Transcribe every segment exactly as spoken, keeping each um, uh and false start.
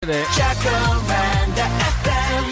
Jacaranda F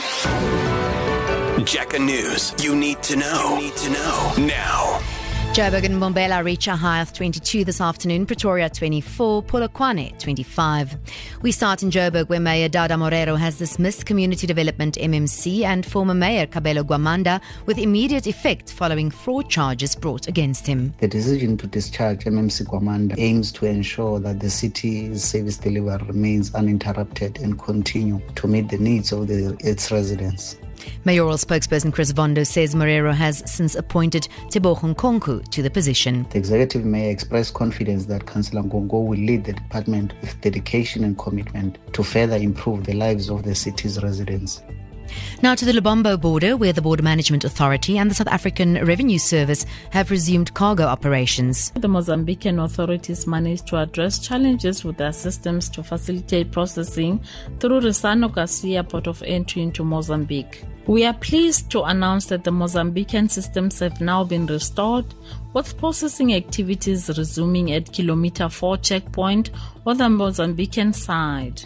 M. Jaca News. You need to know. You need to know now. Joburg and Mbombela reach a high of twenty-two this afternoon, Pretoria twenty-four, Polokwane twenty-five. We start in Joburg, where Mayor Dada Morero has dismissed Community Development M M C and former Mayor Kabelo Gwamanda with immediate effect following fraud charges brought against him. The decision to discharge M M C Gwamanda aims to ensure that the city's service delivery remains uninterrupted and continue to meet the needs of the, its residents. Mayoral spokesperson Chris Vondo says Morero has since appointed Tebogo Nkonku to the position. The executive mayor expressed confidence that Councillor Nkonku will lead the department with dedication and commitment to further improve the lives of the city's residents. Now to the Lubombo border, where the Border Management Authority and the South African Revenue Service have resumed cargo operations. The Mozambican authorities managed to address challenges with their systems to facilitate processing through Ressano Garcia port of entry into Mozambique. We are pleased to announce that the Mozambican systems have now been restored, with processing activities resuming at Kilometer four checkpoint on the Mozambican side.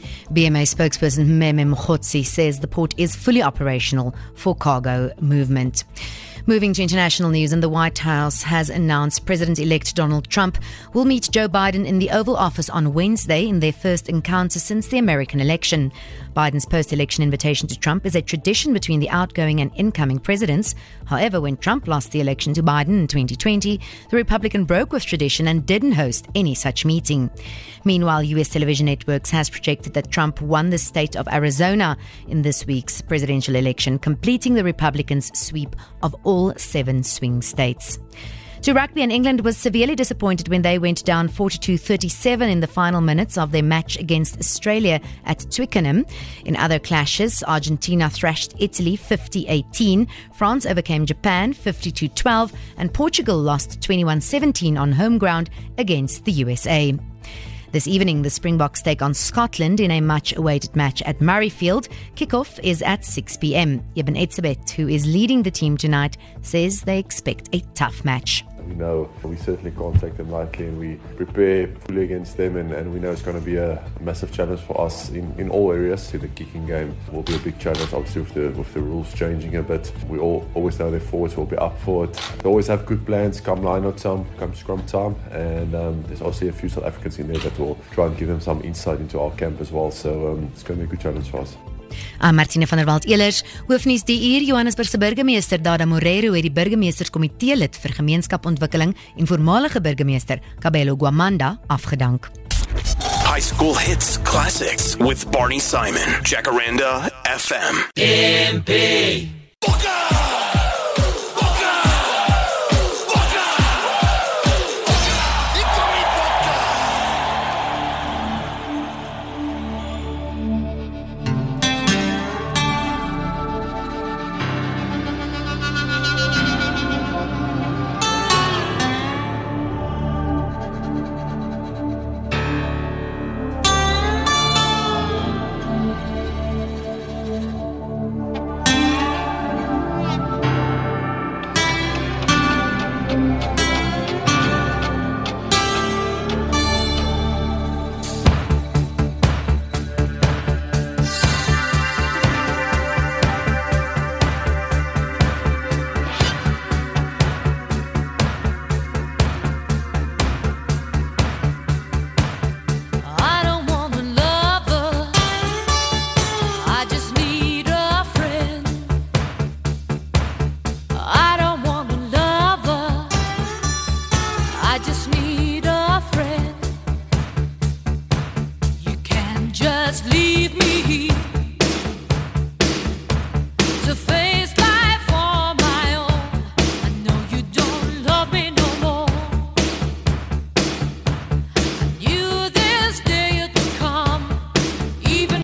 B M A spokesperson Meme Mkhotsi says the port is fully operational for cargo movement. Moving to international news, and the White House has announced President-elect Donald Trump will meet Joe Biden in the Oval Office on Wednesday in their first encounter since the American election. Biden's post-election invitation to Trump is a tradition between the outgoing and incoming presidents. However, when Trump lost the election to Biden in twenty twenty, the Republican broke with tradition and didn't host any such meeting. Meanwhile, U S television networks has projected that Trump won the state of Arizona in this week's presidential election, completing the Republicans' sweep of all seven swing states. To rugby, and England was severely disappointed when they went down forty-two thirty-seven in the final minutes of their match against Australia at Twickenham. In other clashes, Argentina thrashed Italy fifty eighteen, France overcame Japan fifty-two twelve, and Portugal lost twenty-one seventeen on home ground against the U S A. This evening, the Springboks take on Scotland in a much-awaited match at Murrayfield. Kickoff is at six p.m. Eben Etzebeth, who is leading the team tonight, says they expect a tough match. We know we certainly can't take them lightly, and we prepare fully against them, and, and we know it's going to be a massive challenge for us in, in all areas. So the kicking game will be a big challenge, obviously with the with the rules changing a bit. We all always know their forwards will be up for it. They always have good plans come line-out time, come scrum time, and um, there's also a few South Africans in there that will try and give them some insight into our camp as well. So um, it's going to be a good challenge for us. I'm Martine van der Walt-Elers. Hoofnuus die uur. Johannesburgse burgemeester Dada Morero het die burgemeesterskomitee lid vir gemeenskapontwikkeling en voormalige burgemeester Kabelo Gwamanda afgedank. High school hits classics with Barney Simon. Jacaranda F M. M P. I just need a friend. You can just leave me